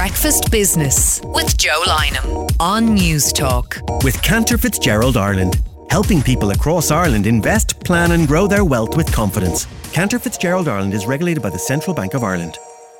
Breakfast Business with Joe Lynham on News Talk. With Cantor Fitzgerald Ireland, helping people across Ireland invest, plan and grow their wealth with confidence. Cantor Fitzgerald Ireland is regulated by the Central Bank of Ireland.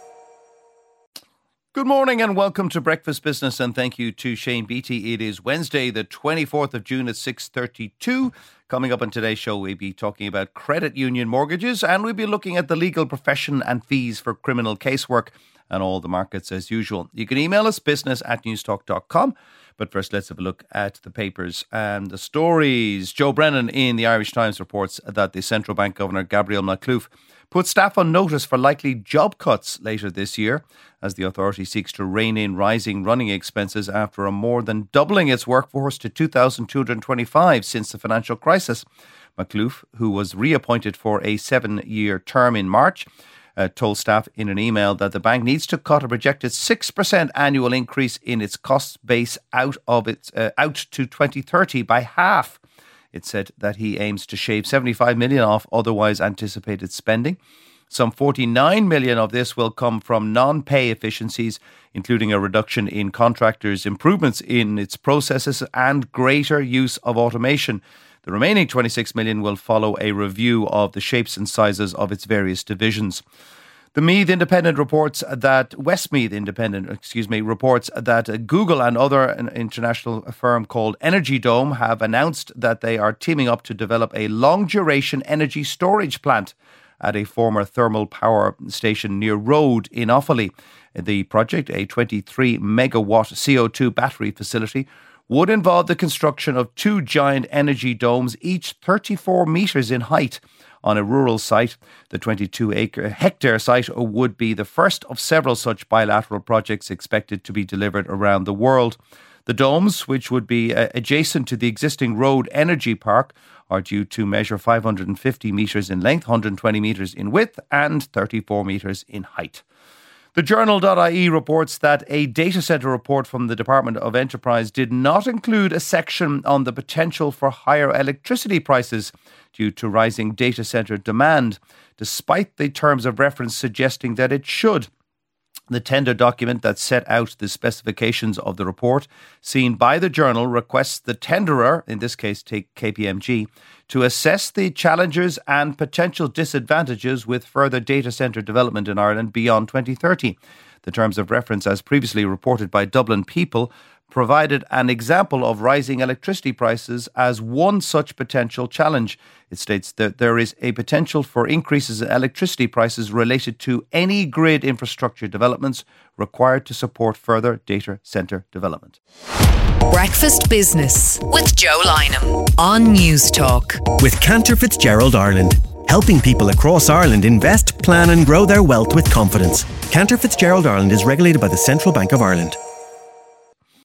Good morning and welcome to Breakfast Business, and thank you to Shane Beattie. It is Wednesday the 24th of June at 6:32. Coming up on today's show, we'll be talking about credit union mortgages, and we'll be looking at the legal profession and fees for criminal casework and all the markets as usual. You can email us business@newstalk.com. But first, let's have a look at the papers and the stories. Joe Brennan in the Irish Times reports that the Central Bank Governor Gabriel Makhlouf put staff on notice for likely job cuts later this year as the authority seeks to rein in rising running expenses after a more than doubling its workforce to 2,225 since the financial crisis. Makhlouf, who was reappointed for a 7-year term in March, told staff in an email that the bank needs to cut a projected 6% annual increase in its cost base out to 2030 by half. It said that he aims to shave 75 million off otherwise anticipated spending. Some 49 million of this will come from non-pay efficiencies, including a reduction in contractors, improvements in its processes and greater use of automation. The remaining 26 million will follow a review of the shapes and sizes of its various divisions. The Westmeath Independent reports that Google and other international firm called Energy Dome have announced that they are teaming up to develop a long-duration energy storage plant at a former thermal power station near Rode in Offaly. The project, a 23-megawatt CO2 battery facility, would involve the construction of 2 giant energy domes, each 34 metres in height, on a rural site. The 22-hectare site would be the first of several such bilateral projects expected to be delivered around the world. The domes, which would be adjacent to the existing Rode Energy Park, are due to measure 550 metres in length, 120 metres in width and 34 metres in height. The Journal.ie reports that a data centre report from the Department of Enterprise did not include a section on the potential for higher electricity prices due to rising data centre demand, despite the terms of reference suggesting that it should. The tender document that set out the specifications of the report, seen by the Journal, requests the tenderer, in this case take KPMG, to assess the challenges and potential disadvantages with further data centre development in Ireland beyond 2030. The terms of reference, as previously reported by Dublin People, provided an example of rising electricity prices as one such potential challenge. It states that there is a potential for increases in electricity prices related to any grid infrastructure developments required to support further data centre development. Breakfast Business with Joe Lynham on News Talk. With Cantor Fitzgerald Ireland, helping people across Ireland invest, plan and grow their wealth with confidence. Cantor Fitzgerald Ireland is regulated by the Central Bank of Ireland.